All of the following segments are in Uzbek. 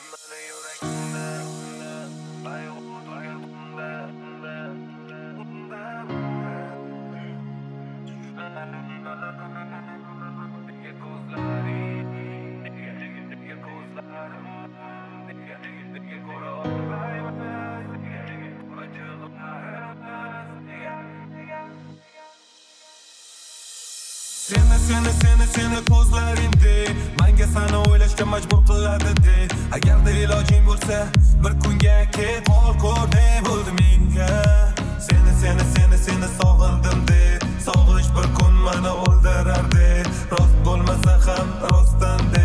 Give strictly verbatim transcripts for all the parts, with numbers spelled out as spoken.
Seni seni seni seni ko'zlaringda menga seni o'ylashga majbur qiladi de. Agarda ilojing bo'lsa bir kunga ket ol ko'r ne bo'ldi menga. Seni seni seni seni sog'indim de. Sog'ish bir kun meni o'ldirardi. Rost bo'lmasa ham rostdan de.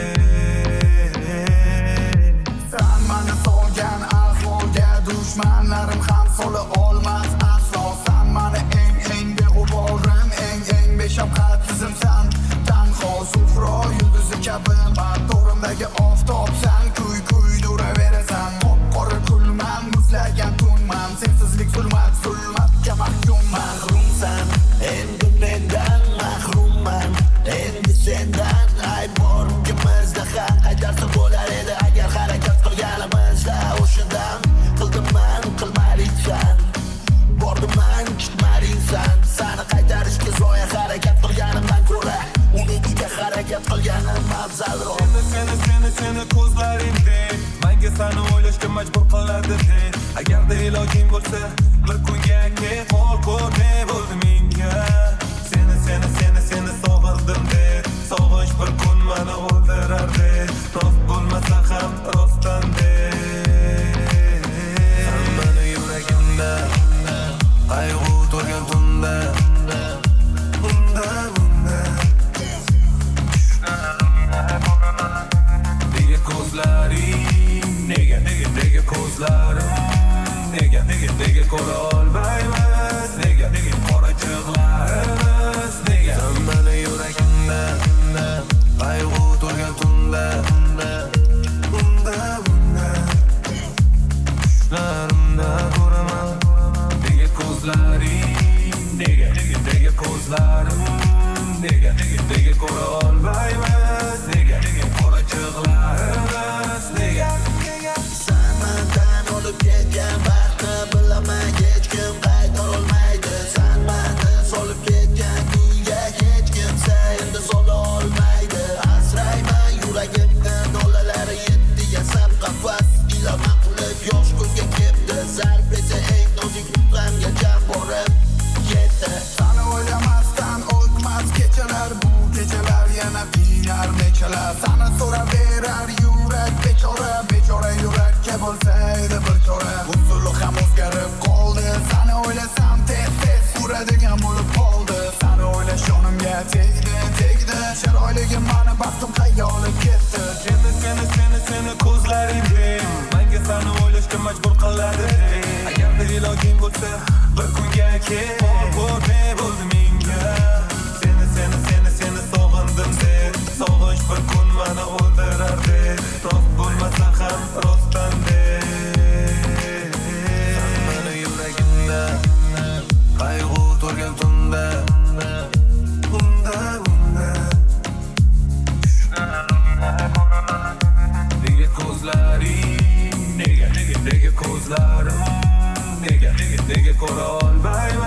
Sen meni solgan ahvolga dushmanlarim ham sola olmas aslo. Sen meni eng eng beg'uborim, eng eng beshafqat qizimsan. Tanho sufro yulduzi kabi to'rimdagi oftob sen kuy kuy duraverasan. Qop-qora kulman, muzlagan tunman. Sensizlik zulmat, zulmatga mahkumman. Mahrumsan, endi mendan mahrumman. Endi sendan ay bor ikimizda ham qaytarsa bo'lar edi agar harakat qilganimizda. O'shandan qildim man, qilmadingsan. Bordim man, kutmadingsan. Seni qaytarishga zoya harakat qilganimdan ko'ra unutishga harakat qilganim afzalroq. Seni seni seni seni ko'zlaringda menga seni o'ylashga majbur qiladi de. Agarda ilojing bo'lsa bir kunga ket ol ko'r ne bo'ldi menga. Seni seni seni seni sog'indim de. Sog'ish bir kun meni o'ldirardi. Rost bo'lmasa ham rostdan de. Sen meni yuragimda qayg'u to'lgan tunda bunda bunda nega ko'zlaring nega nega nega ko'zlarim nega nega nega ko'ra olmaymiz nega nega qora chig'larimiz nega sen meni yuragimda qayg'u to'lgan tunda bunda bunda tushlarimda ko'raman nega ko'zlaring nega nega nega ko'zlarim nega nega nega ko'ra olmaymiz nega nega qora chig'larimiz nega Sen mendan olib ketgan vaqtni bilaman hech kim qaytarolmaydi. Sen meni solib ketgan kuyga hech kimsa endi sola olmaydi. Asrayman yuragimni dolalari yetdi yasab qafas ila maqlib yosh ko'zga kepti. Zarb esa eng nozik nuqtamga jam borib yetdi. Seni o'ylamasdan o'tmas kechalar, bu kechalar yana qiynar nechalar. Seni so'raverar yurak bechora, bechora yurakka bo'lsa edi bir chora. Usuli ham o'zgarib qoldi. Seni o'ylasam tez tez uradigan bo'lib qoldi. Seni o'ylash yonimga tegdi, tegdi. Chiroyligim meni baxtim qayga olib ketdi. Seni seni seni seni ko'zlaringda menga seni o'ylashga majbur qiladi de. Agarda ilojing bo'lsa bir kunga ket ol ko'r ne bo'ldi menga. Seni seni seni seni sog'indim de. Sog'ish bir kun meni o'ldirardi. Rost bo'lmasa ham rostdan de. Sen meni yuragimda qayg'u to'lgan tunda bunda bunda nega ko'zlaring nega nega nega ko'zlarim nega nega nega ko'ra olmayman